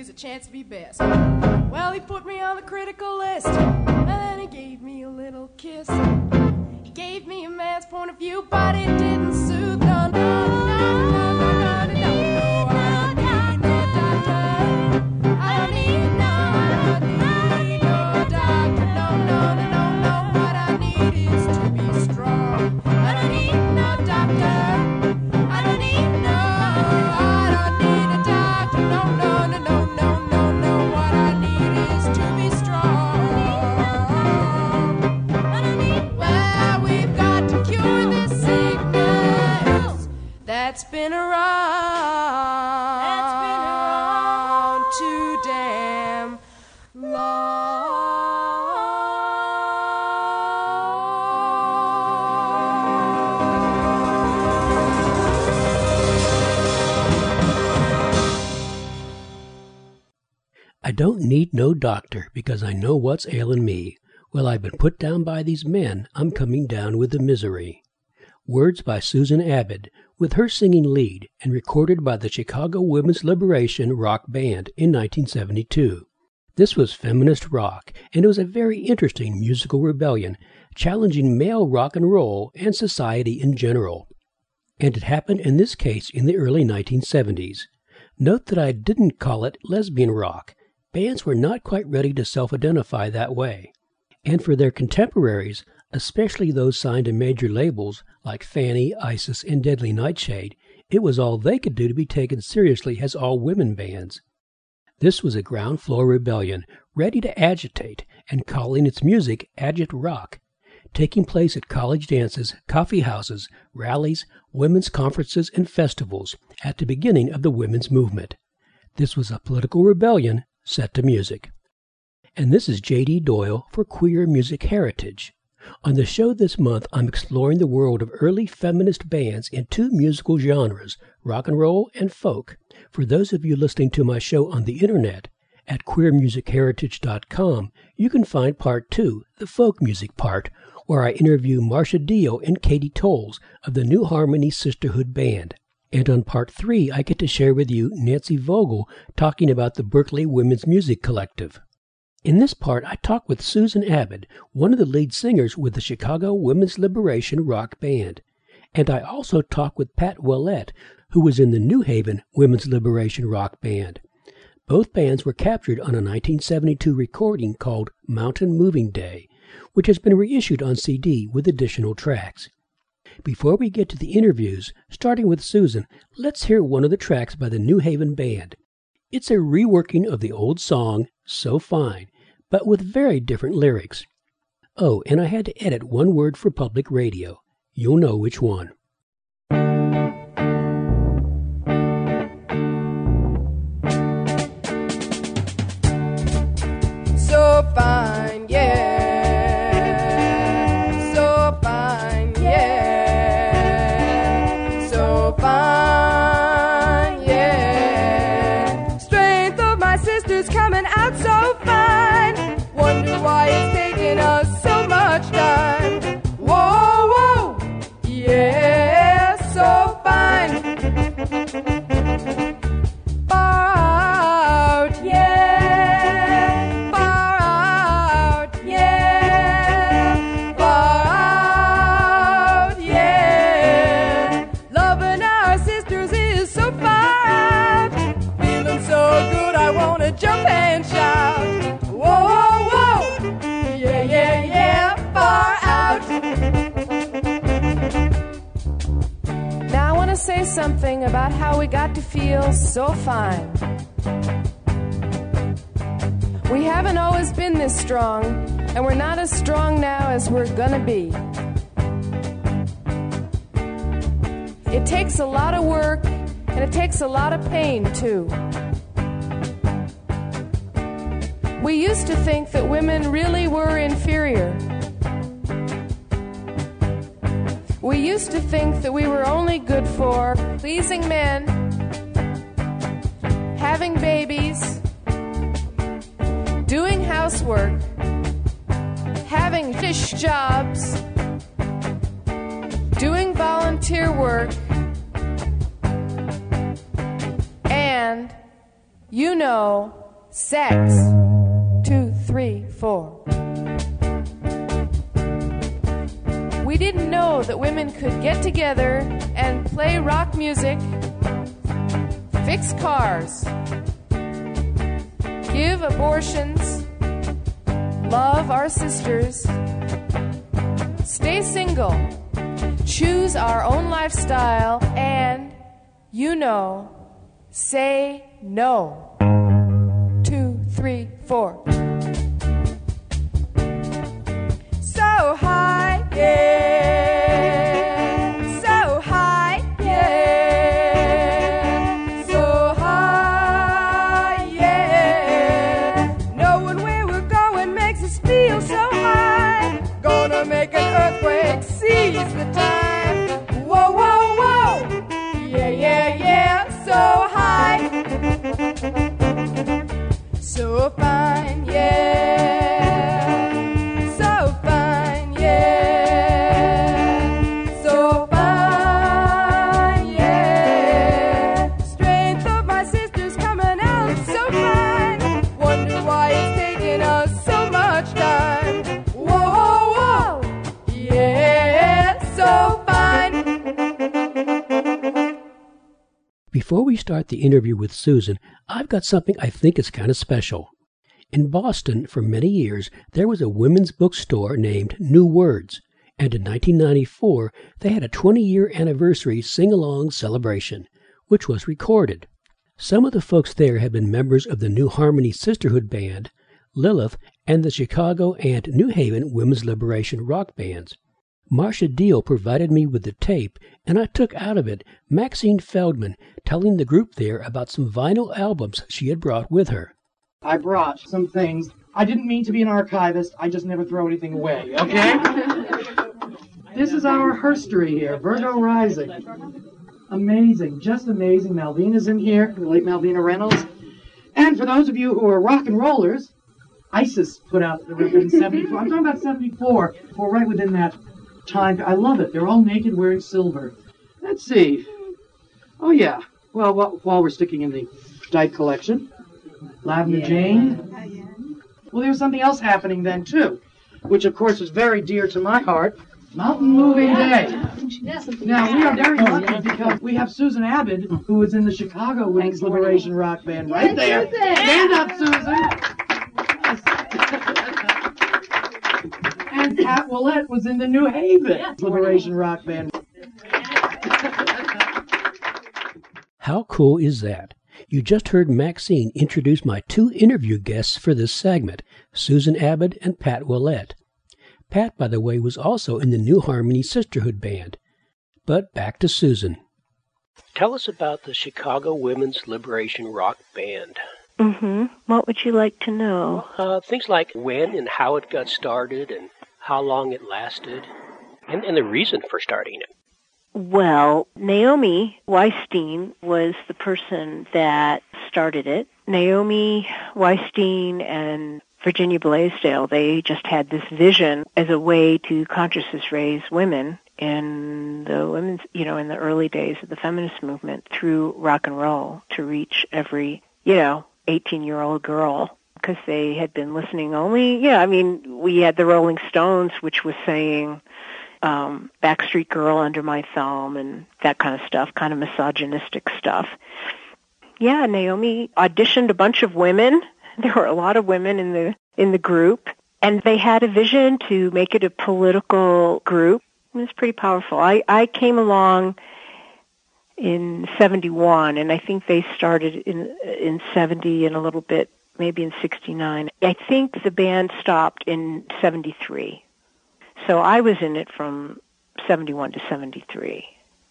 a chance to be best. Well, he put me on the critical list, and then he gave me a little kiss. He gave me a man's point of view, but it didn't soothe. No, no, no, no, no, no, no, no, no. I don't need no doctor. I don't need no doctor. No, no, no, no, no. What I need is to be strong. I don't need no doctor. I don't need a doctor. No, no, no, no, no, no, no. What I need is to be strong. Well, we've got to cure this sickness that's been around too damn long. I don't need no doctor because I know what's ailing me. Well, I've been put down by these men, I'm coming down with the misery. Words by Susan Abbott, with her singing lead, and recorded by the Chicago Women's Liberation Rock Band in 1972. This was feminist rock, and it was a very interesting musical rebellion, challenging male rock and roll and society in general. And it happened in this case in the early 1970s. Note that I didn't call it lesbian rock. Bands were not quite ready to self-identify that way. And for their contemporaries, especially those signed to major labels like Fanny, Isis, and Deadly Nightshade, it was all they could do to be taken seriously as all-women bands. This was a ground floor rebellion, ready to agitate, and calling its music agit rock, taking place at college dances, coffee houses, rallies, women's conferences, and festivals at the beginning of the women's movement. This was a political rebellion set to music. And this is J.D. Doyle for Queer Music Heritage. On the show this month, I'm exploring the world of early feminist bands in two musical genres, rock and roll and folk. For those of you listening to my show on the internet, at queermusicheritage.com, you can find Part 2, the folk music part, where I interview Marcia Dio and Katie Tolles of the New Harmony Sisterhood Band. And on Part 3, I get to share with you Nancy Vogel talking about the Berkeley Women's Music Collective. In this part, I talk with Susan Abbott, one of the lead singers with the Chicago Women's Liberation Rock Band. And I also talk with Pat Willett, who was in the New Haven Women's Liberation Rock Band. Both bands were captured on a 1972 recording called Mountain Moving Day, which has been reissued on CD with additional tracks. Before we get to the interviews, starting with Susan, let's hear one of the tracks by the New Haven Band. It's a reworking of the old song, So Fine, but with very different lyrics. Oh, and I had to edit one word for public radio. You'll know which one. So fine, yeah. So fine, yeah. So fine, yeah. Strength of my sisters coming out so fine. Wonder why it's taking us so much time. Whoa, whoa, yeah. So fine. Far out, yeah. Far out, yeah. Far out, yeah. Loving our sisters is so far out. Feeling so good I wanna jump and shout. Whoa, whoa, whoa. Yeah, yeah, yeah. Far out. Now I wanna say something about how we got to feel so fine. We haven't always been this strong, and we're not as strong now as we're gonna be. It takes a lot of work, and it takes a lot of pain, too. We used to think that women really were inferior. We used to think that we were only good for pleasing men, having babies, doing housework, having fish jobs, doing volunteer work, and You know, sex. 2, 3, 4. We didn't know that women could get together and play rock music, fix cars, give abortions, love our sisters, stay single, choose our own lifestyle, and, you know, say no. 2, 3, 4. So high, yeah. So high, yeah. So high, yeah. Knowing where we're going makes us feel so high. Gonna make an earthquake, seize the time. Whoa, whoa, whoa. Yeah, yeah, yeah. So high. So fine, yeah. So fine, yeah. So fine, yeah. Strength of my sisters coming out so fine. Wonder why it's taking us so much time. Whoa, whoa, whoa. Yeah, so fine. Before we start the interview with Susan, I've got something I think is kind of special. In Boston, for many years, there was a women's bookstore named New Words, and in 1994, they had a 20-year anniversary sing-along celebration, which was recorded. Some of the folks there had been members of the New Harmony Sisterhood Band, Lilith, and the Chicago and New Haven Women's Liberation Rock Bands. Marcia Deal provided me with the tape, and I took out of it Maxine Feldman telling the group there about some vinyl albums she had brought with her. I brought some things. I didn't mean to be an archivist. I just never throw anything away, okay? This is our herstory here, Virgo Rising. Amazing, just amazing. Malvina's in here, the late Malvina Reynolds. And for those of you who are rock and rollers, ISIS put out the record in 74. I'm talking about 74. We're right within that time. I love it. They're all naked wearing silver. Let's see. Oh, yeah. Well, while we're sticking in the Dyke collection, Lavender Jane. Well, there was something else happening then, too, which, of course, is very dear to my heart. Mountain Moving Day. Now, we are very lucky because we have Susan Abbott, who was in the Chicago Women's Liberation Rock Band right there. Stand up, Susan. And Pat Willett was in the New Haven Liberation Rock Band. How cool is that? You just heard Maxine introduce my two interview guests for this segment, Susan Abbott and Pat Willett. Pat, by the way, was also in the New Harmony Sisterhood Band. But back to Susan. Tell us about the Chicago Women's Liberation Rock Band. What would you like to know? Things like when and how it got started and how long it lasted, and the reason for starting it. Well, Naomi Weisstein was the person that started it. Naomi Weisstein and Virginia Blaisdell, they just had this vision as a way to consciousness raise women in the women's, in the early days of the feminist movement through rock and roll to reach every, 18-year-old girl, because they had been listening only. We had the Rolling Stones, which was saying, Backstreet Girl under my thumb and that kind of stuff, kind of misogynistic stuff. Yeah, Naomi auditioned a bunch of women. There were a lot of women in the group, and they had a vision to make it a political group. It was pretty powerful. I came along in 71, and I think they started in 70 and a little bit, maybe in 69. I think the band stopped in 73. So I was in it from 71 to 73.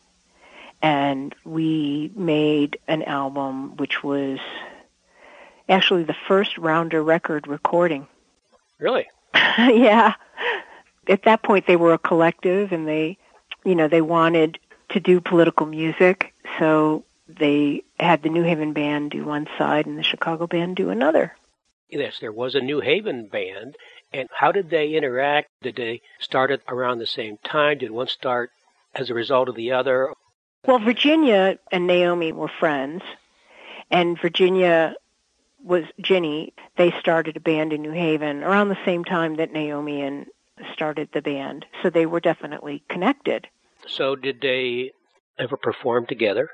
And we made an album which was actually the first Rounder record recording. Really? Yeah. At that point they were a collective, and they wanted to do political music, so they had the New Haven band do one side and the Chicago band do another. Yes, there was a New Haven band. And how did they interact? Did they start it around the same time? Did one start as a result of the other? Well, Virginia and Naomi were friends, and Virginia was Ginny. They started a band in New Haven around the same time that Naomi and started the band. So they were definitely connected. So did they ever perform together?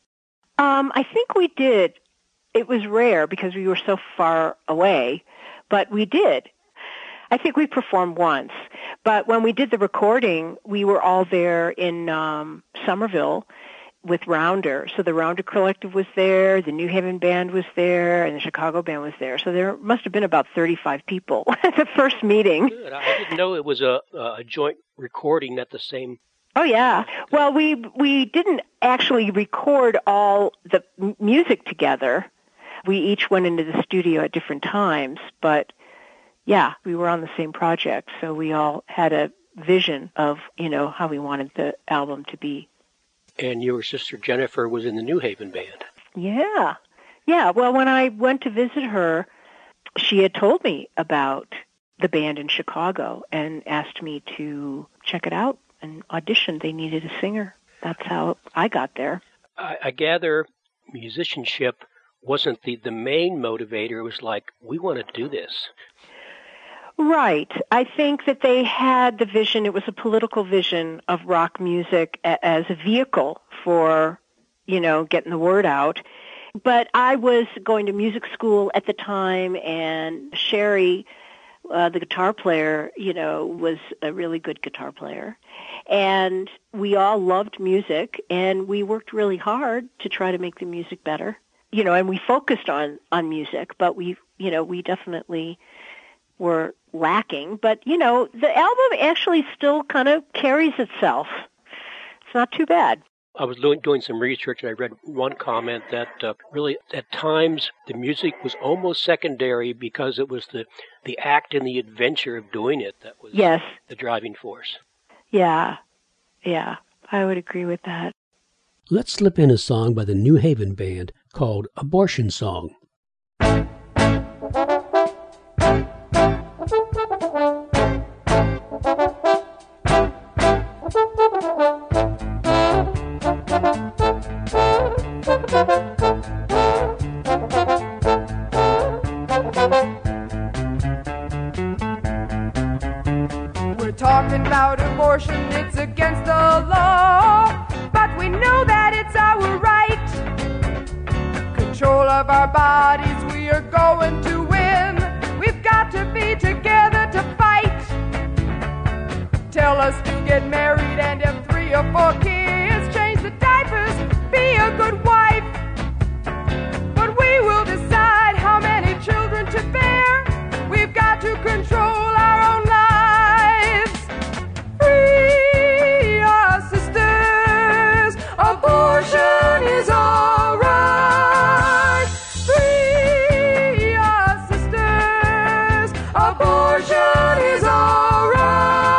I think we did. It was rare because we were so far away, but we did. I think we performed once. But when we did the recording, we were all there in Somerville with Rounder. So the Rounder Collective was there, the New Haven Band was there, and the Chicago Band was there. So there must have been about 35 people at the first meeting. Good. I didn't know it was a joint recording at the same. Oh, yeah. Well, we didn't actually record all the music together. We each went into the studio at different times, but yeah, we were on the same project, so we all had a vision of, how we wanted the album to be. And your sister Jennifer was in the New Haven Band. Yeah. Yeah, well, when I went to visit her, she had told me about the band in Chicago and asked me to check it out and audition. They needed a singer. That's how I got there. I gather musicianship wasn't the main motivator. It was like, we want to do this. Right. I think that they had the vision, it was a political vision of rock music as a vehicle for, getting the word out. But I was going to music school at the time, and Sherry, the guitar player, was a really good guitar player. And we all loved music, and we worked really hard to try to make the music better. And we focused on music, but we definitely were lacking. But, the album actually still kind of carries itself. It's not too bad. I was doing some research, and I read one comment that really, at times, the music was almost secondary because it was the act and the adventure of doing it that was the driving force. Yeah, I would agree with that. Let's slip in a song by the New Haven Band called Abortion Song. We're talking about abortion, it's against the law, but we know that it's our right. Control of our bodies, we are going to win. We've got to be together to fight. Tell us to get married and have 3 or 4 kids. Change the diapers, be a good wife. But we will decide how many children to bear. We've got to control our own lives. Free our sisters, abortion is all right. Free our sisters, abortion is all right.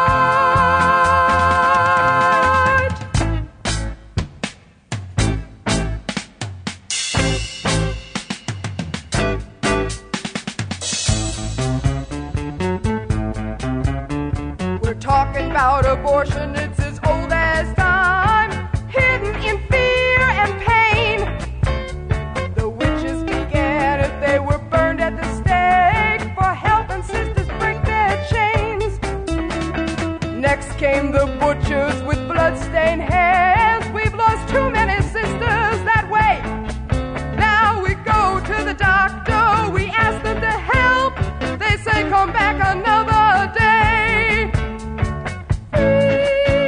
We're talking about abortion, it's as old as time, hidden in fear and pain. The witches began if they were burned at the stake, for helping sisters break their chains. Next came the butchers with blood-stained hands. We've lost too many sisters that way. Now we go to the doctor, we ask them to help. They say come back another day. Free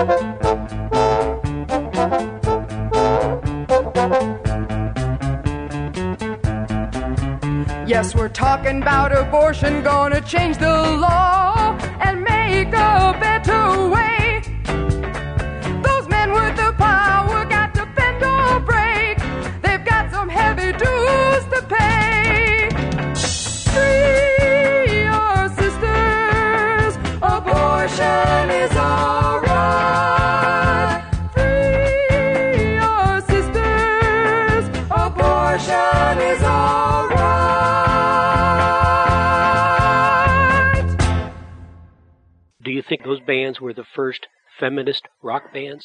Yes, we're talking about abortion, gonna change the law and make a better way. Those men with the power got to bend or break. They've got some heavy dues to pay. Free your sisters, abortion is alright. Free your sisters, abortion is alright. Do you think those bands were the first feminist rock bands?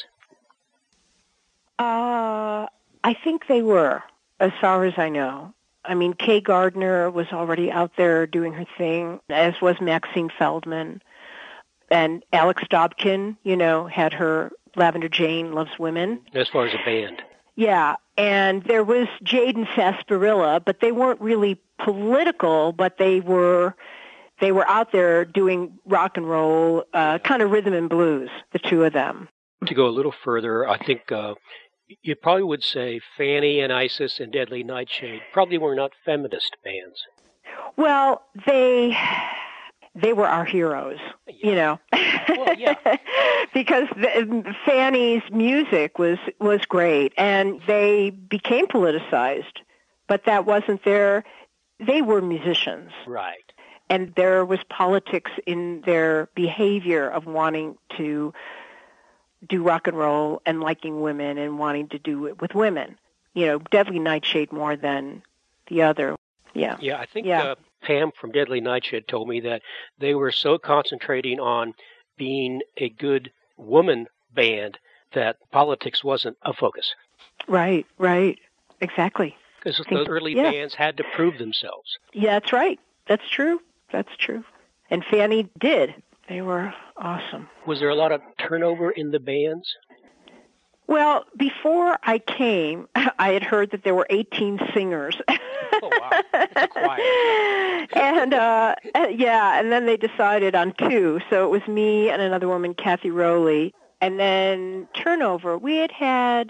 I think they were, as far as I know. I mean, Kay Gardner was already out there doing her thing, as was Maxine Feldman. And Alex Dobkin, had her Lavender Jane Loves Women. As far as a band. Yeah, and there was Jade and Sarsaparilla, but they weren't really political, but they were out there doing rock and roll, kind of rhythm and blues, the two of them. To go a little further, I think you probably would say Fanny and Isis and Deadly Nightshade probably were not feminist bands. Well, they were our heroes, Well, yeah. because Fanny's music was great, and they became politicized, but that wasn't they were musicians. Right. And there was politics in their behavior of wanting to do rock and roll and liking women and wanting to do it with women. Deadly Nightshade more than the other. Yeah. Yeah, I think Pam from Deadly Nightshade told me that they were so concentrating on being a good woman band that politics wasn't a focus. Right. Exactly. Because those early bands had to prove themselves. Yeah, that's right. That's true. And Fanny did. They were awesome. Was there a lot of turnover in the bands? Well, before I came, I had heard that there were 18 singers. Oh, wow. That's a choir. And, and then they decided on 2. So it was me and another woman, Kathy Rowley. And then turnover. We had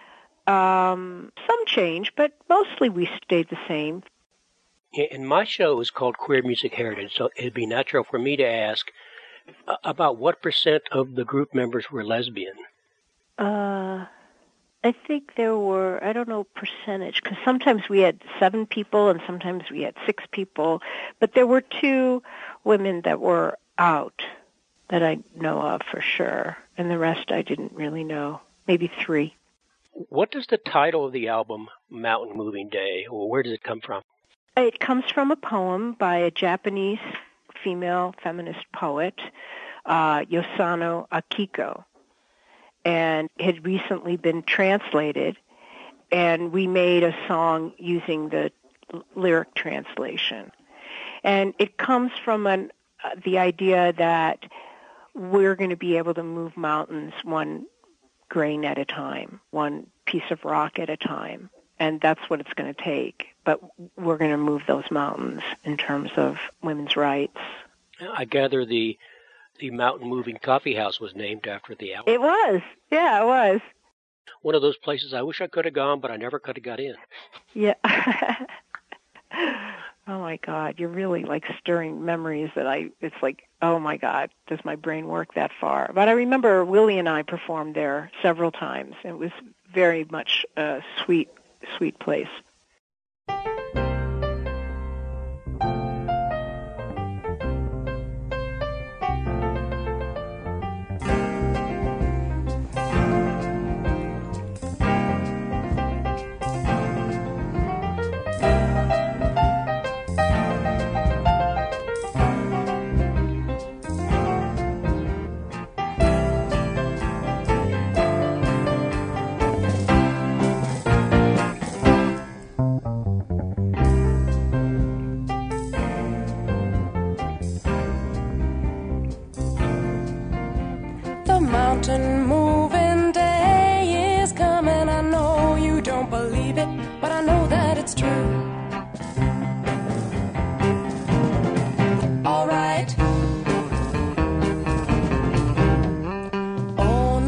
some change, but mostly we stayed the same. And my show is called Queer Music Heritage, so it'd be natural for me to ask about what % of the group members were lesbian? I think there were, I don't know percentage, because sometimes we had 7 people and sometimes we had 6 people, but there were 2 women that were out that I know of for sure, and the rest I didn't really know, maybe 3. What does the title of the album, Mountain Moving Day, or where does it come from? It comes from a poem by a Japanese female feminist poet, Yosano Akiko, and it had recently been translated, and we made a song using the lyric translation. And it comes from the idea that we're going to be able to move mountains one grain at a time, one piece of rock at a time, and that's what it's going to take. But we're going to move those mountains in terms of women's rights. I gather the Mountain Moving Coffee House was named after the album. It was. Yeah, it was. One of those places I wish I could have gone, but I never could have got in. Yeah. Oh, my God. You're really, stirring memories it's like, oh, my God, does my brain work that far? But I remember Willie and I performed there several times. It was very much a sweet, sweet place. Mountain moving day is coming. I know you don't believe it, but I know that it's true. All right. On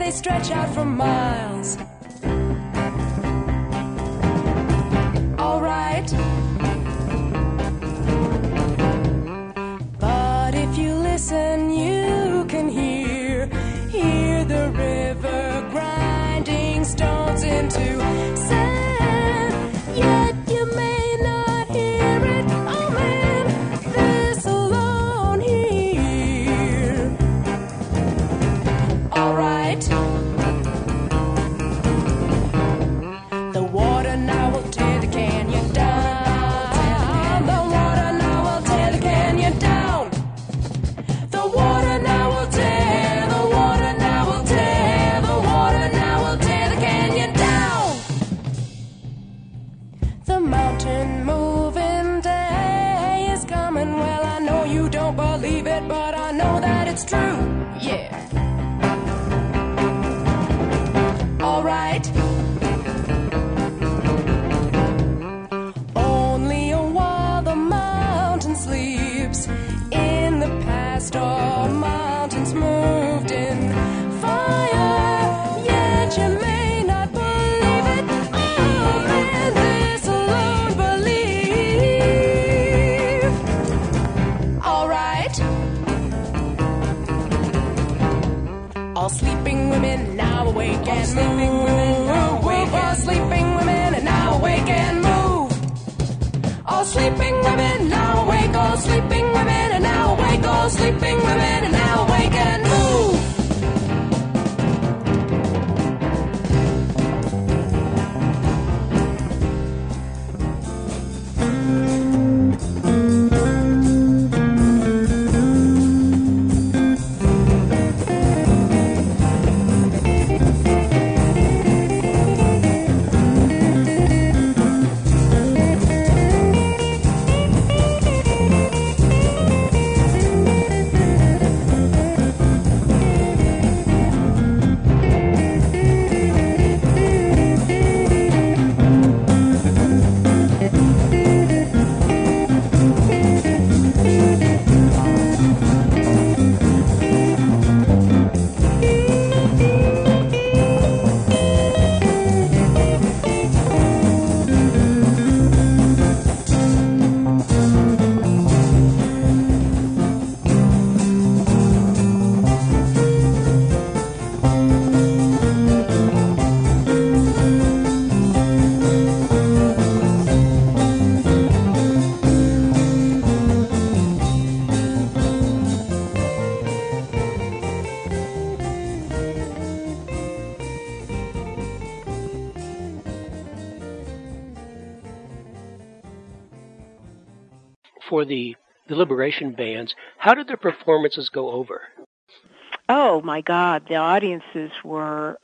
they stretch out for miles. All right. But if you listen, you can hear the river grinding stones into sand. Yet you may not hear it. Oh man, this alone here. All right. The water now will tear the canyon down. The water now will tear the canyon down. The water now will tear. The water now will tear. The water now will tear the canyon down. The mountain moving day is coming. Well, I know you don't believe it, but I know that it's true. Yeah. All right. Only a while the mountain sleeps. In the past, all mountains moved in fire. Yet you may not believe it. Oh man, this alone believe. All right. All sleeping women now awake and move. All sleeping women now awake and move. All sleeping women now awake. All sleeping women are now awake. All sleeping women are now awake and move. For the Liberation bands, how did their performances go over? Oh my God, the audiences were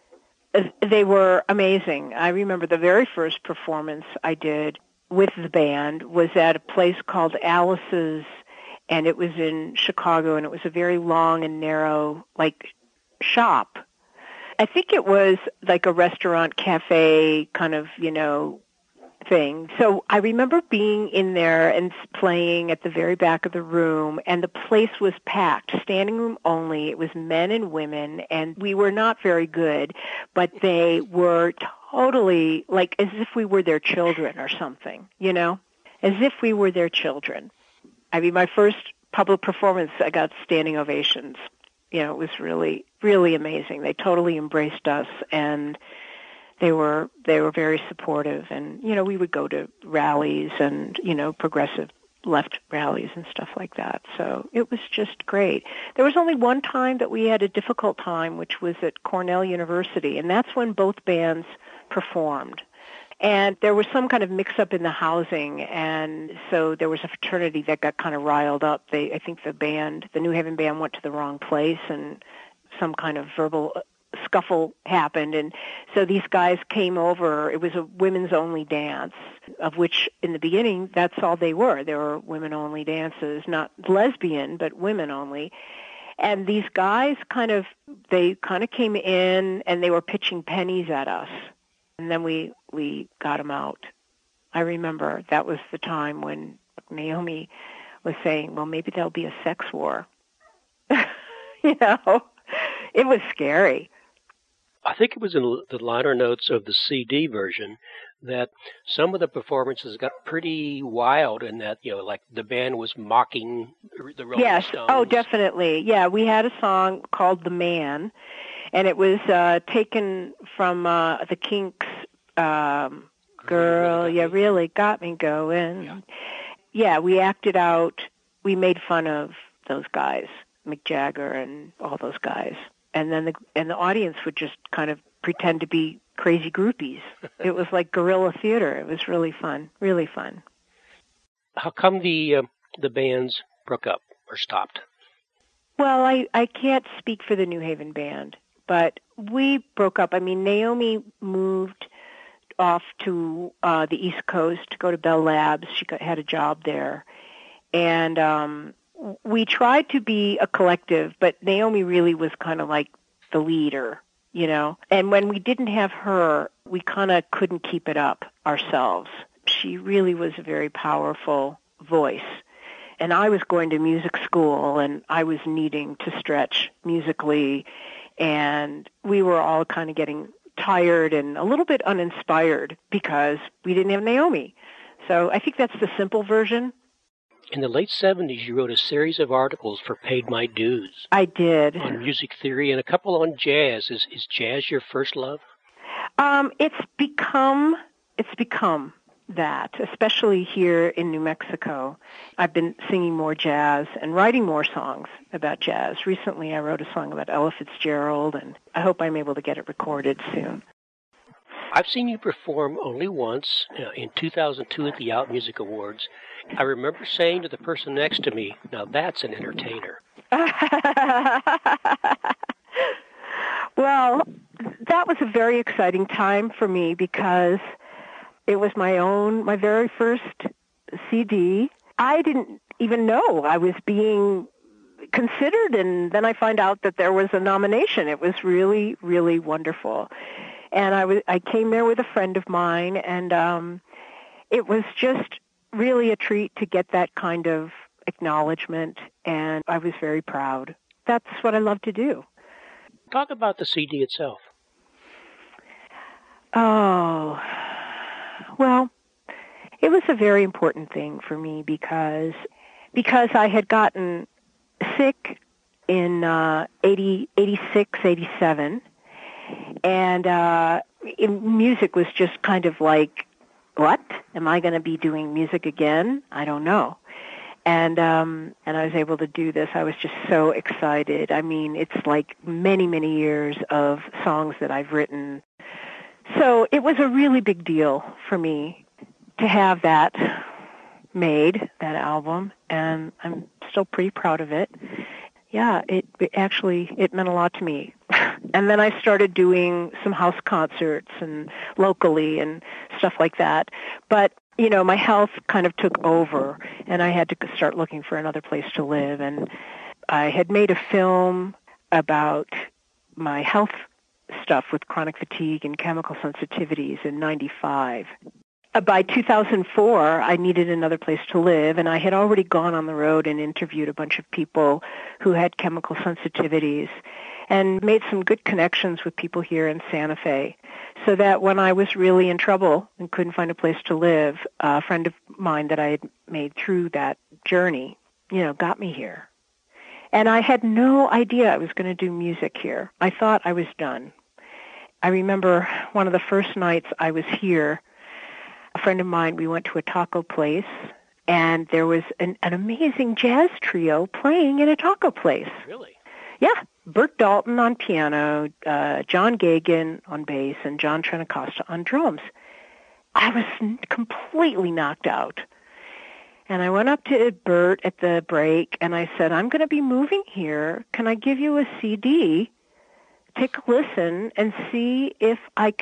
amazing. I remember the very first performance I did with the band was at a place called Alice's, and it was in Chicago, and it was a very long and narrow, shop. I think it was like a restaurant, cafe kind of, thing. So I remember being in there and playing at the very back of the room, and the place was packed, standing room only. It was men and women, and we were not very good, but they were totally like as if we were their children or something, as if we were their children. I mean, my first public performance, I got standing ovations. It was really, really amazing. They totally embraced us, and they were very supportive, and we would go to rallies and progressive left rallies and stuff like that. So it was just great. There was only one time that we had a difficult time, which was at Cornell University, and that's when both bands performed. And there was some kind of mix-up in the housing, and so there was a fraternity that got kind of riled up. I think the New Haven band went to the wrong place, and some kind of verbal scuffle happened, and so these guys came over. It was a women's-only dance, of which in the beginning that's all they were. They were women-only dances, not lesbian, but women-only. And these guys kind of came in, and they were pitching pennies at us, and then we got them out. I remember that was the time when Naomi was saying, well, maybe there'll be a sex war. It was scary. I think it was in the liner notes of the CD version that some of the performances got pretty wild in that, like the band was mocking the Rolling Stones. Oh, definitely. Yeah, we had a song called The Man, and it was taken from the Kinks' Girl, You Really Got Me Going. Yeah, we acted out, we made fun of those guys, Mick Jagger and all those guys. And then the audience would just kind of pretend to be crazy groupies. It was like guerrilla theater. It was really fun, really fun. How come the bands broke up or stopped? Well, I can't speak for the New Haven band, but we broke up. I mean, Naomi moved off to the East Coast to go to Bell Labs. She had a job there. And we tried to be a collective, but Naomi really was kind of like the leader, And when we didn't have her, we kind of couldn't keep it up ourselves. She really was a very powerful voice. And I was going to music school, and I was needing to stretch musically, and we were all kind of getting tired and a little bit uninspired because we didn't have Naomi. So I think that's the simple version. In the late 70s, you wrote a series of articles for Paid My Dues. I did. On music theory and a couple on jazz. Is jazz your first love? It's become that, especially here in New Mexico. I've been singing more jazz and writing more songs about jazz. Recently, I wrote a song about Ella Fitzgerald, and I hope I'm able to get it recorded soon. I've seen you perform only once, in 2002 at the Out Music Awards. I remember saying to the person next to me, now that's an entertainer. Well, that was a very exciting time for me because it was my very first CD. I didn't even know I was being considered, and then I find out that there was a nomination. It was really, really wonderful. And I came there with a friend of mine, and it was just really a treat to get that kind of acknowledgement, and I was very proud. That's what I love to do. Talk about the CD itself. Oh, well, it was a very important thing for me because I had gotten sick in 86, 87, and music was just kind of like, what? Am I going to be doing music again? I don't know. And I was able to do this. I was just so excited. I mean, it's like many, many years of songs that I've written. So it was a really big deal for me to have that made, that album, and I'm still pretty proud of it. Yeah, it meant a lot to me. And then I started doing some house concerts and locally and stuff like that. But, my health kind of took over, and I had to start looking for another place to live. And I had made a film about my health stuff with chronic fatigue and chemical sensitivities in 95. By 2004, I needed another place to live, and I had already gone on the road and interviewed a bunch of people who had chemical sensitivities and made some good connections with people here in Santa Fe, so that when I was really in trouble and couldn't find a place to live, a friend of mine that I had made through that journey, got me here. And I had no idea I was going to do music here. I thought I was done. I remember one of the first nights I was here, a friend of mine, we went to a taco place, and there was an amazing jazz trio playing in a taco place. Really? Yeah. Bert Dalton on piano, John Gagan on bass, and John Trinacosta on drums. I was completely knocked out. And I went up to Bert at the break, and I said, I'm going to be moving here. Can I give you a CD? Take a listen and see if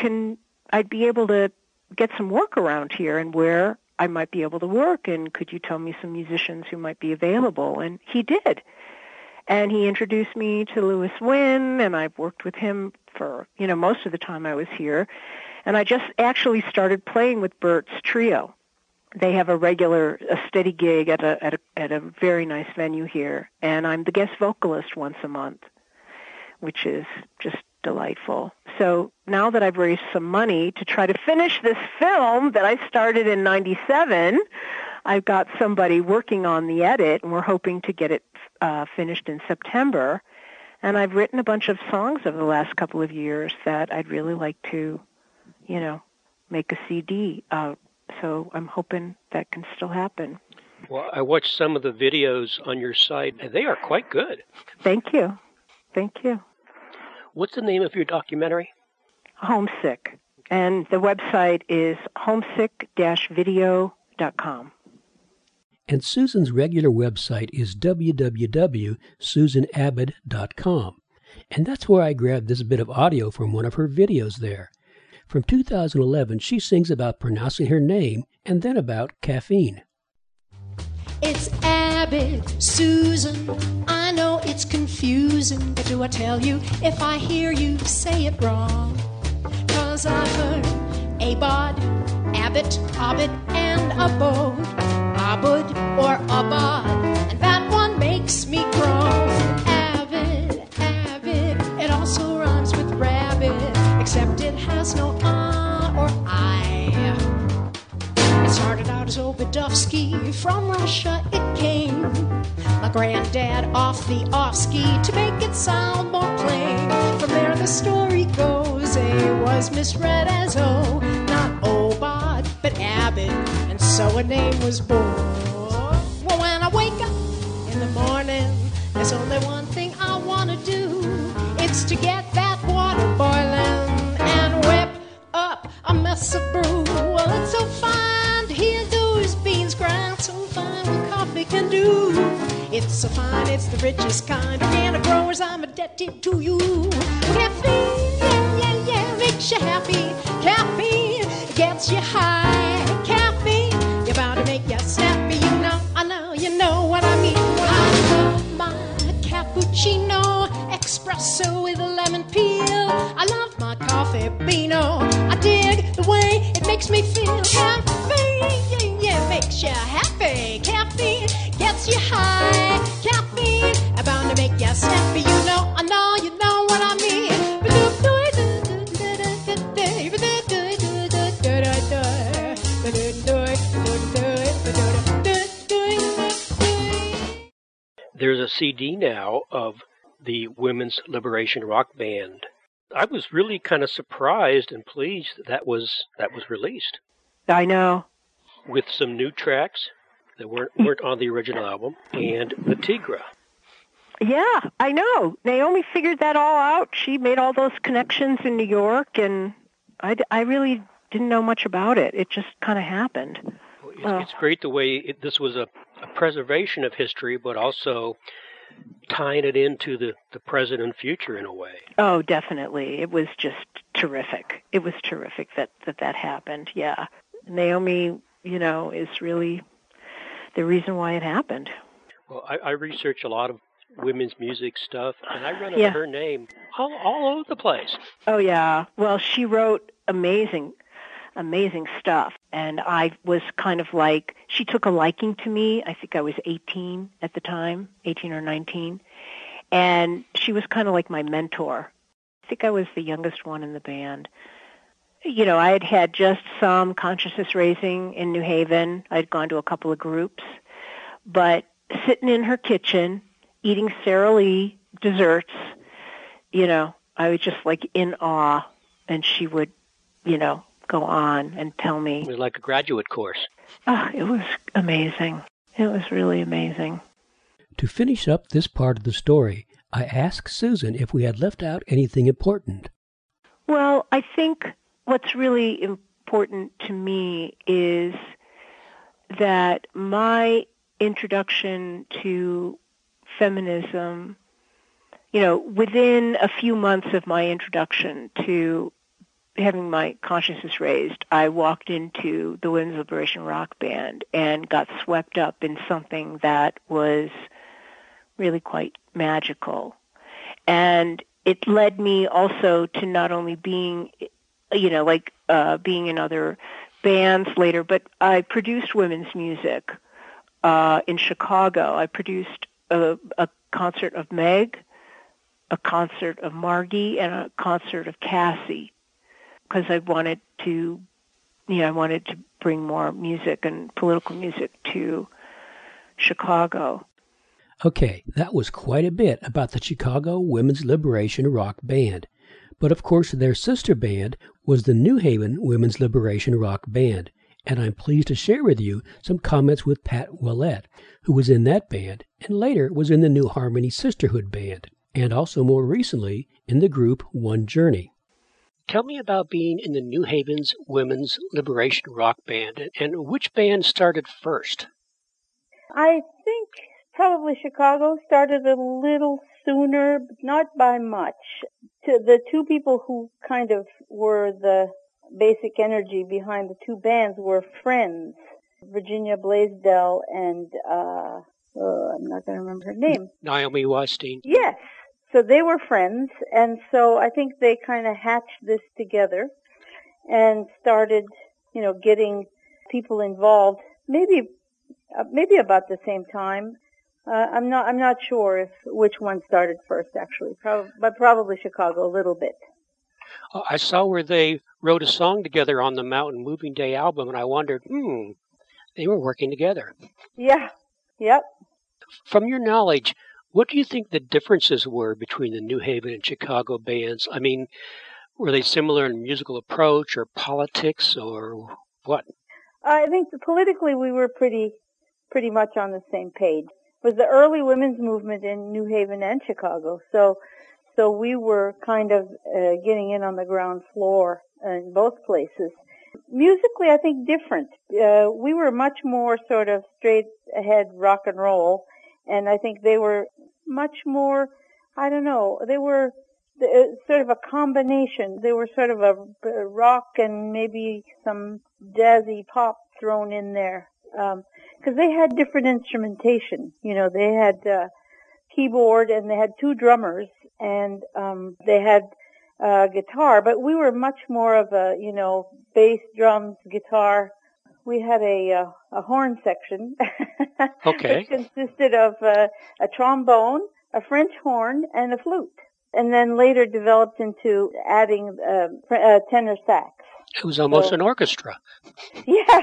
I'd be able to get some work around here and where I might be able to work, and could you tell me some musicians who might be available? And he did. And he introduced me to Louis Wynn, and I've worked with him for, most of the time I was here. And I just actually started playing with Bert's trio. They have a steady gig at a very nice venue here, and I'm the guest vocalist once a month, which is just delightful. So now that I've raised some money to try to finish this film that I started in 97, I've got somebody working on the edit, and we're hoping to get it finished in September. And I've written a bunch of songs over the last couple of years that I'd really like to, make a CD out. So I'm hoping that can still happen. Well, I watched some of the videos on your site, and they are quite good. Thank you. Thank you. What's the name of your documentary? Homesick. And the website is homesick-video.com. And Susan's regular website is www.susanabbott.com. And that's where I grabbed this bit of audio from one of her videos there. From 2011, she sings about pronouncing her name and then about caffeine. It's Abbott, Susan. I know it's confusing, but do I tell you if I hear you say it wrong? 'Cause I've heard Abod, Abbott, Obbit, and Abode, Abud or Abad, and that one makes me groan. Abbott, Abbott, it also rhymes with rabbit, except it has no or I. It started out as Obadovsky, from Russia it came. My granddad off the off-ski to make it sound more plain. From there the story goes, A was misread as O, not Obad, but Abbott, and so a name was born. Well, when I wake up in the morning, there's only one thing I want to do. It's to get that water boiling and whip up a mess of brew. Well, it's so fine to hear those beans grind, so fine what coffee can do. It's so fine, it's the richest kind. Organic growers, I'm indebted to you. Caffeine, yeah, makes you happy. Caffeine gets you high. Caffeine, you're bound to make you snappy. You know what I mean. Well, I love my cappuccino, espresso with a lemon peel. I love my coffee beano. I dig the way it makes me feel. Caffeine, yeah, makes you happy. Caffeine gets you high. Caffeine, bound to make you snappy. You know what I mean. There's a CD now of the Women's Liberation Rock Band. I was really kind of surprised and pleased that was released. I know. With some new tracks that weren't on the original album, and the Tigra. Yeah, I know. Naomi figured that all out. She made all those connections in New York, and I really didn't know much about it. It just kind of happened. It's great the way this was a preservation of history, but also tying it into the present and future in a way. Oh, definitely. It was just terrific. It was terrific that happened, yeah. Naomi, is really the reason why it happened. Well, I research a lot of women's music stuff, and I run into her name all over the place. Oh, yeah. Well, she wrote amazing stuff. And I was kind of like, she took a liking to me. I think I was 18 at the time, 18 or 19. And she was kind of like my mentor. I think I was the youngest one in the band. I had just some consciousness raising in New Haven. I'd gone to a couple of groups. But sitting in her kitchen, eating Sara Lee desserts, I was just like in awe. And she would, go on and tell me. It was like a graduate course. Oh, it was amazing. It was really amazing. To finish up this part of the story, I asked Susan if we had left out anything important. Well, I think what's really important to me is that my introduction to feminism, within a few months of my introduction to having my consciousness raised, I walked into the Women's Liberation Rock Band and got swept up in something that was really quite magical. And it led me also to not only being, being in other bands later, but I produced women's music in Chicago. I produced a concert of Meg, a concert of Margie and a concert of Cassie, because I wanted to bring more music and political music to Chicago. Okay, that was quite a bit about the Chicago Women's Liberation Rock Band. But of course their sister band was the New Haven Women's Liberation Rock Band, and I'm pleased to share with you some comments with Pat Willett, who was in that band and later was in the New Harmony Sisterhood Band, and also more recently in the group One Journey. Tell me about being in the New Haven's Women's Liberation Rock Band, and which band started first? I think probably Chicago started a little sooner, but not by much. The two people who kind of were the basic energy behind the two bands were friends, Virginia Blaisdell and, I'm not going to remember her name. Naomi Weinstein. Yes. So they were friends, and so I think they kind of hatched this together and started, getting people involved, maybe about the same time. I'm not sure which one started first, actually, but probably Chicago a little bit. I saw where they wrote a song together on the Mountain Moving Day album, and I wondered, they were working together. Yeah, yep. From your knowledge, what do you think the differences were between the New Haven and Chicago bands? I mean, were they similar in musical approach or politics or what? I think politically we were pretty much on the same page. It was the early women's movement in New Haven and Chicago, so we were kind of getting in on the ground floor in both places. Musically, I think different. We were much more sort of straight ahead rock and roll, and I think they were much more, I don't know, they were sort of a combination. They were sort of a rock and maybe some jazzy pop thrown in there. Because they had different instrumentation. They had keyboard and they had two drummers and they had guitar, but we were much more of a, bass, drums, guitar. We had a horn section. Okay. Which consisted of a trombone, a French horn, and a flute. And then later developed into adding tenor sax. It was almost an orchestra. Yeah.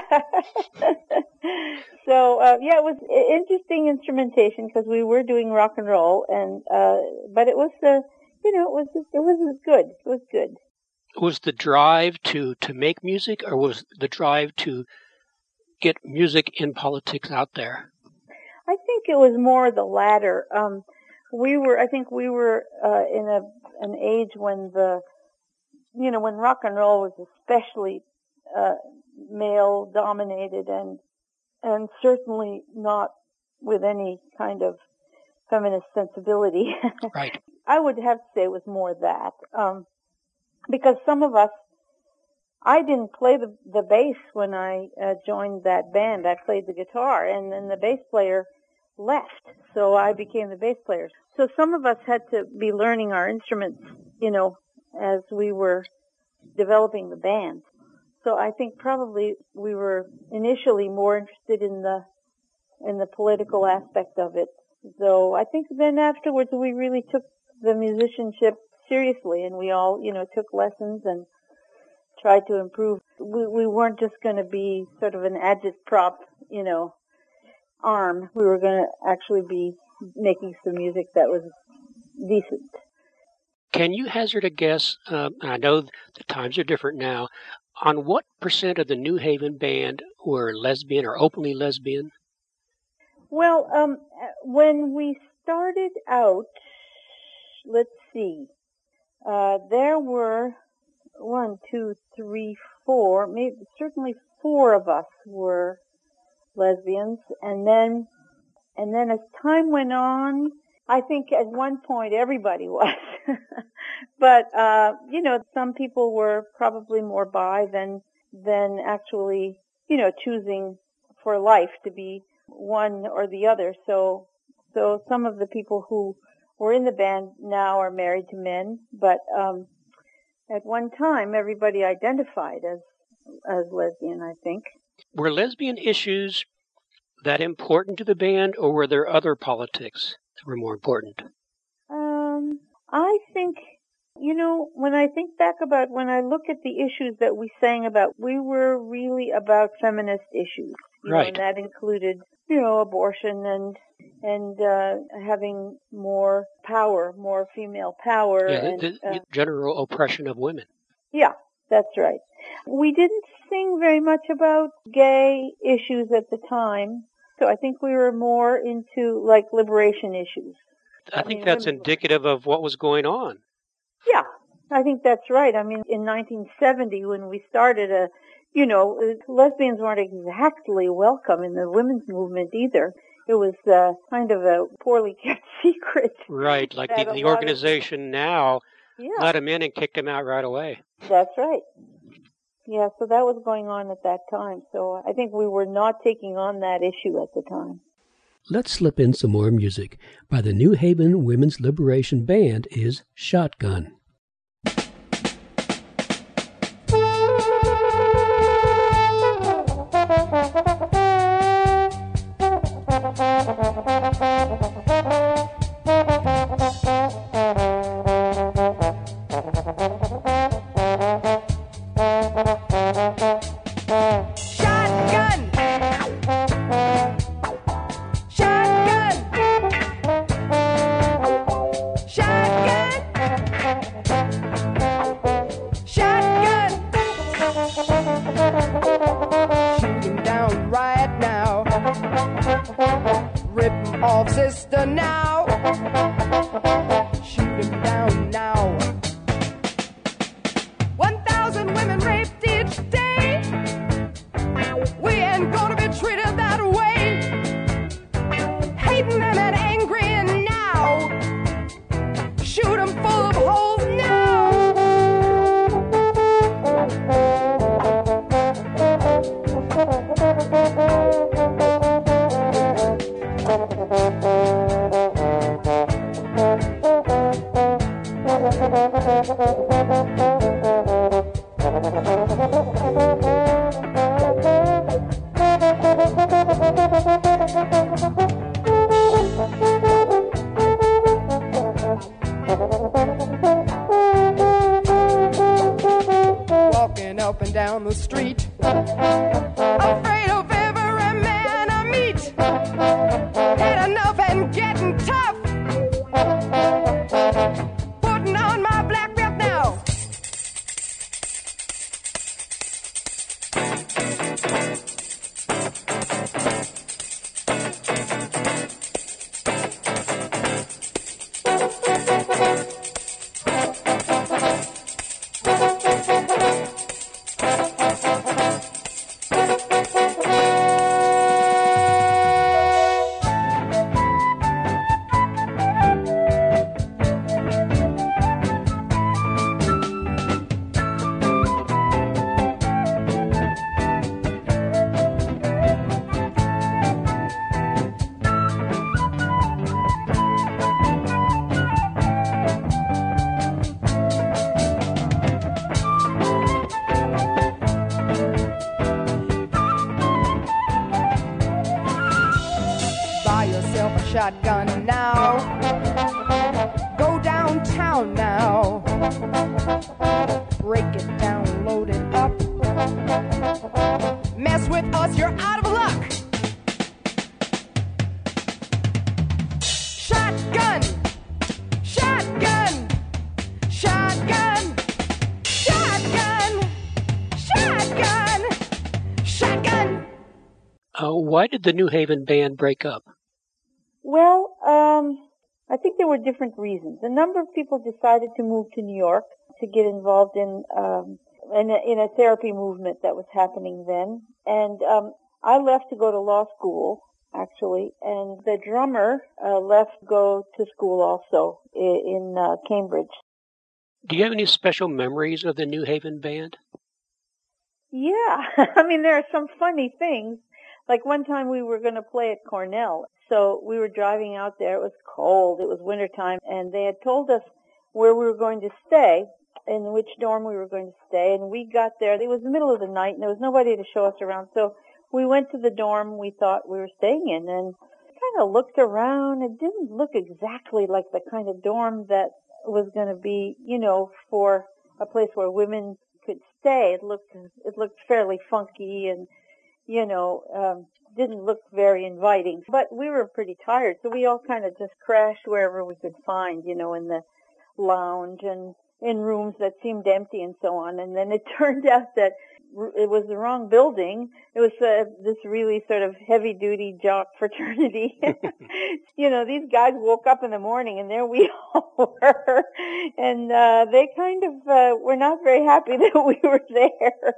So, it was interesting instrumentation because we were doing rock and roll, and but it was, it was good. It was good. Was the drive to make music, or was the drive to get music in politics out there? I think it was more the latter. We were in an age when when rock and roll was especially male dominated and certainly not with any kind of feminist sensibility. Right. I would have to say it was more that. Because some of us, I didn't play the bass when I joined that band. I played the guitar, and then the bass player left, so I became the bass player. So some of us had to be learning our instruments, as we were developing the band. So I think probably we were initially more interested in the political aspect of it. Though I think then afterwards we really took the musicianship seriously, and we all, took lessons and tried to improve. We weren't just going to be sort of an agitprop, arm. We were going to actually be making some music that was decent. Can you hazard a guess, I know the times are different now, on what percent of the New Haven band were lesbian or openly lesbian? Well, when we started out, let's see, there were 1, 2, 3, 4, maybe certainly 4 of us were lesbians, and then as time went on, I think at one point everybody was. But some people were probably more bi than actually, choosing for life to be one or the other. So some of the people who were in the band now are married to men, but at one time everybody identified as lesbian, I think. Were lesbian issues that important to the band, or were there other politics that were more important? I think, when I think back about, when I look at the issues that we sang about, we were really about feminist issues. Right. And that included, abortion and having more power, more female power. Yeah, and the general oppression of women. Yeah, that's right. We didn't sing very much about gay issues at the time, so I think we were more into, liberation issues. I think that's indicative of what was going on. Yeah, I think that's right. I mean, in 1970, when we started, lesbians weren't exactly welcome in the women's movement either. It was kind of a poorly kept secret. Right, like the organization now let them in and kicked them out right away. That's right. Yeah, so that was going on at that time. So I think we were not taking on that issue at the time. Let's slip in some more music. By the New Haven Women's Liberation Band is Shotgun. Walking up and down the street, afraid of every man I meet. Had enough and getting tough. Putting on my black belt now. Shotgun now. Go downtown now. Break it down, load it up. Mess with us, you're out of luck. Shotgun, shotgun, shotgun, shotgun, shotgun, shotgun. Why did the New Haven band break up? Well, I think there were different reasons. A number of people decided to move to New York to get involved in a therapy movement that was happening then. And I left to go to law school, actually, and the drummer left to go to school also in Cambridge. Do you have any special memories of the New Haven band? Yeah, I mean, there are some funny things. Like one time we were going to play at Cornell. So we were driving out there. It was cold. It was wintertime. And they had told us where we were going to stay, in which dorm we were going to stay. And we got there. It was the middle of the night, and there was nobody to show us around. So we went to the dorm we thought we were staying in. And kind of looked around. It didn't look exactly like the kind of dorm that was going to be, for a place where women could stay. It looked fairly funky and, didn't look very inviting. But we were pretty tired, so we all kind of just crashed wherever we could find, in the lounge and in rooms that seemed empty and so on. And then it turned out that it was the wrong building. It was this really sort of heavy-duty jock fraternity. These guys woke up in the morning, and there we all were. And they kind of were not very happy that we were there.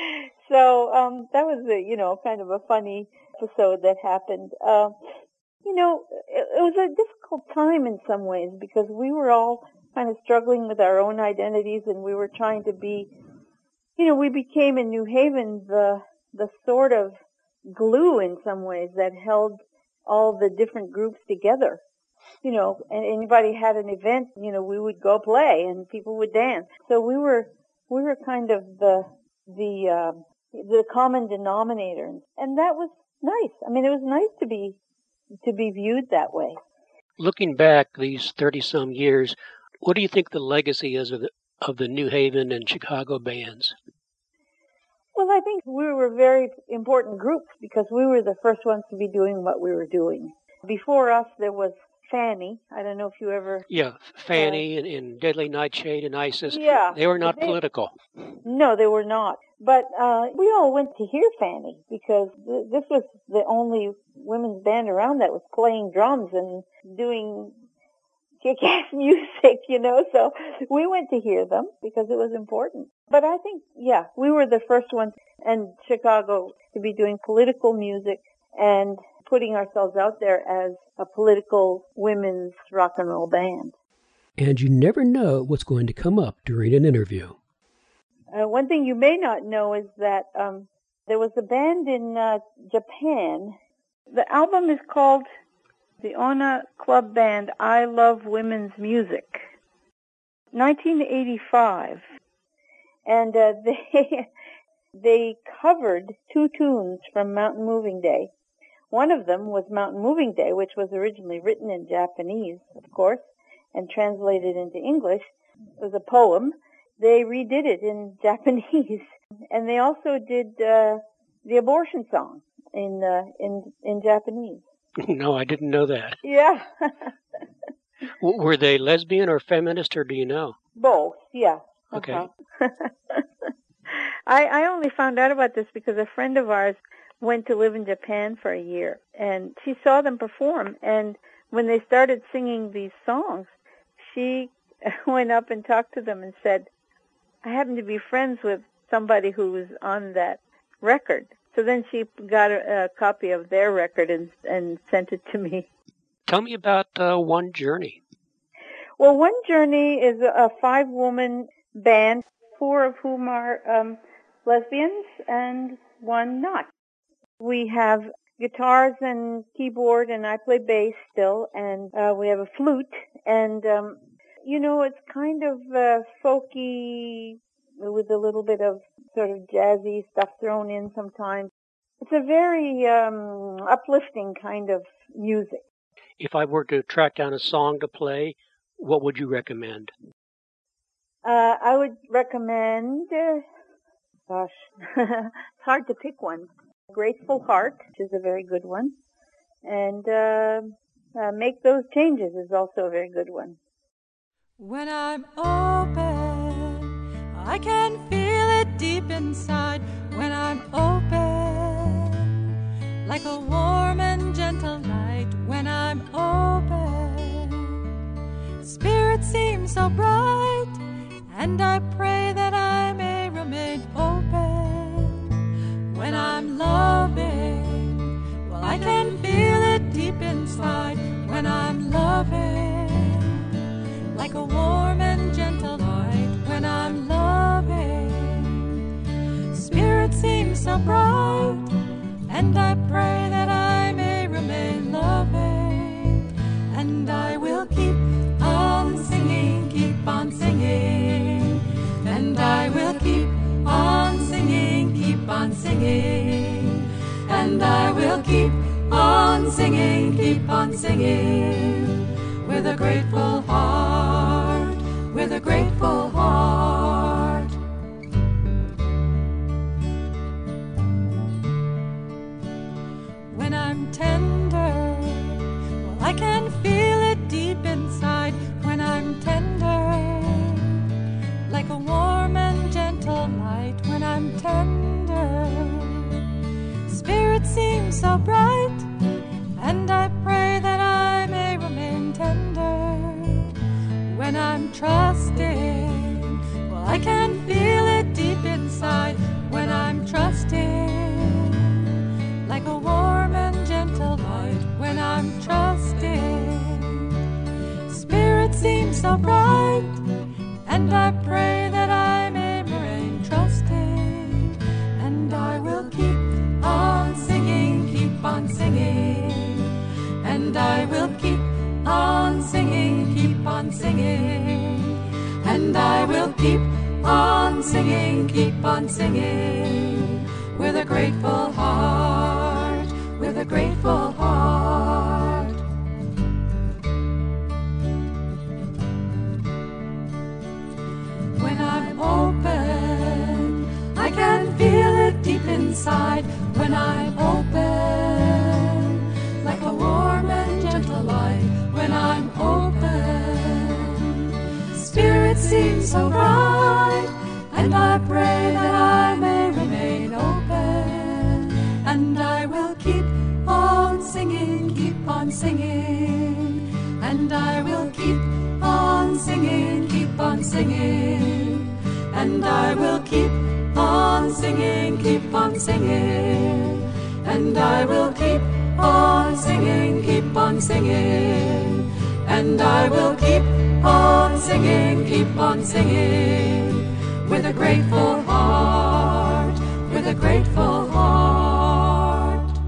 So that was, kind of a funny episode that happened. It was a difficult time in some ways because we were all kind of struggling with our own identities, and we were trying to be, we became in New Haven the sort of glue in some ways that held all the different groups together. And anybody had an event, we would go play and people would dance. So we were kind of the common denominator, and that was nice. I mean, it was nice to be viewed that way. Looking back these 30-some years, what do you think the legacy is of the New Haven and Chicago bands? Well, I think we were very important groups because we were the first ones to be doing what we were doing. Before us, there was Fanny. I don't know if you ever... Yeah, Fanny and Deadly Nightshade and Isis. Yeah. They were not political. No, they were not. But we all went to hear Fanny because this was the only women's band around that was playing drums and doing kick-ass music, so we went to hear them because it was important. But I think, we were the first ones in Chicago to be doing political music and putting ourselves out there as a political women's rock and roll band. And you never know what's going to come up during an interview. One thing you may not know is that there was a band in Japan. The album is called the Onna Club Band, I Love Women's Music, 1985. And they covered 2 tunes from Mountain Moving Day. One of them was Mountain Moving Day, which was originally written in Japanese, of course, and translated into English. It was a poem. They redid it in Japanese. And they also did the abortion song in Japanese. No, I didn't know that. Yeah. Were they lesbian or feminist, or do you know? Both, yeah. Okay. Uh-huh. I only found out about this because a friend of ours went to live in Japan for a year, and she saw them perform, and when they started singing these songs, she went up and talked to them and said, I happen to be friends with somebody who was on that record. So then she got a copy of their record and sent it to me. Tell me about One Journey. Well, One Journey is a 5-woman band, 4 of whom are lesbians and 1 not. We have guitars and keyboard, and I play bass still, and we have a flute, and it's kind of folky with a little bit of sort of jazzy stuff thrown in sometimes. It's a very uplifting kind of music. If I were to track down a song to play, what would you recommend? I would recommend, it's hard to pick one. Grateful Heart, which is a very good one. And Make Those Changes is also a very good one. When I'm open, I can feel it deep inside. When I'm open, like a warm and gentle light. When I'm open, spirit seems so bright, and I pray that I may remain open. When I'm loving, well, I can feel it deep inside. When I'm loving, like a warm and gentle light. When I'm loving, spirit seems so bright, and I pray that I may remain loving. And I will keep on singing, keep on singing. And I will keep on singing, keep on singing. And I will keep on singing with a grateful heart, with a grateful heart. When I'm tender, well, I can feel it deep inside. When I'm tender, like a warm and gentle light. When I'm tender, spirit seems so bright, and I pray that I may remain tender. When I'm trusting, well, I can feel it deep inside. When I'm trusting, like a warm and gentle light. When I'm trusting, spirit seems so bright, and I pray that I may remain trusting, and I will keep on singing, keep on singing, and I will keep on singing, keep on singing, and I will keep on singing, keep on singing, with a grateful heart, with a grateful heart. When I'm open, I can feel it deep inside. When I'm open, like a warm and gentle light. When I'm open, spirit seems so bright, and I pray that I may remain open, and I will keep on singing, keep on singing, and I will keep on singing, keep on singing, and I will keep on singing, keep on singing, and I will keep on singing, keep on singing, and I will keep on singing, keep on singing, with a grateful heart, with a grateful heart.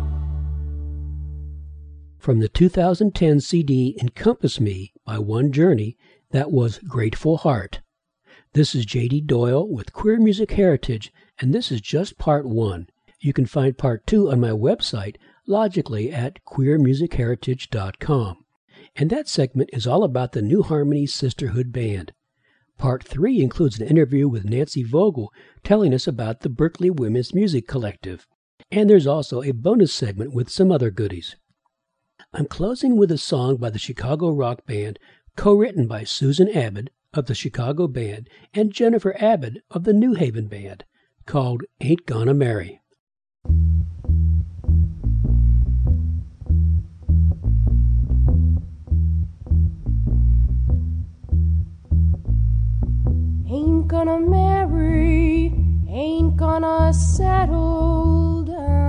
From the 2010 CD Encompass Me by One Journey, that was Grateful Heart. This is J.D. Doyle with Queer Music Heritage, and this is just part 1. You can find part 2 on my website, logically at queermusicheritage.com. And that segment is all about the New Harmony Sisterhood Band. Part 3 includes an interview with Nancy Vogel telling us about the Berkeley Women's Music Collective. And there's also a bonus segment with some other goodies. I'm closing with a song by the Chicago rock band, co-written by Susan Abbott of the Chicago Band and Jennifer Abbott of the New Haven Band, called Ain't Gonna Marry. Ain't gonna marry, ain't gonna settle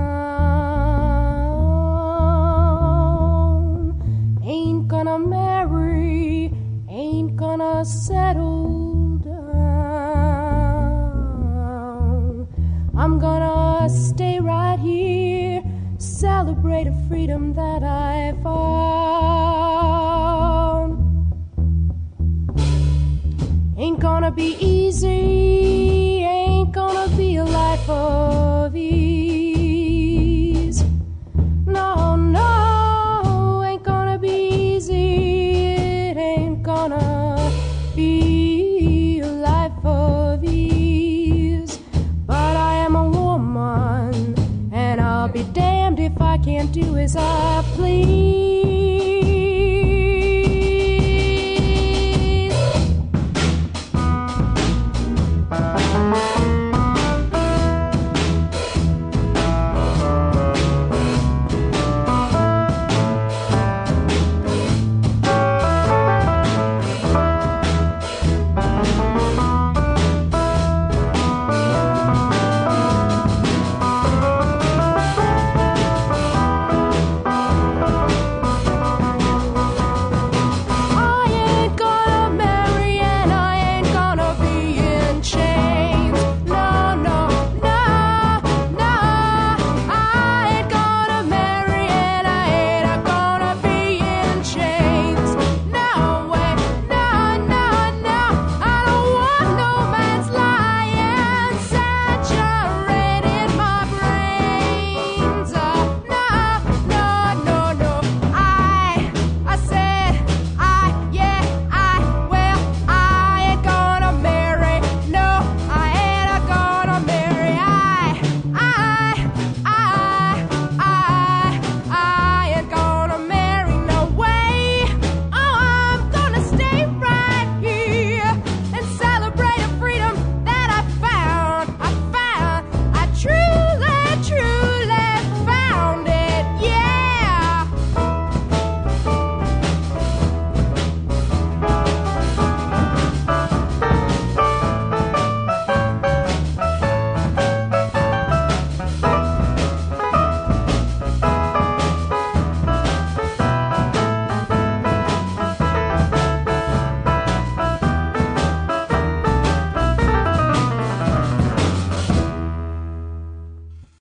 down. Ain't gonna marry, ain't gonna settle down. I'm gonna stay right here, celebrate a freedom that I found.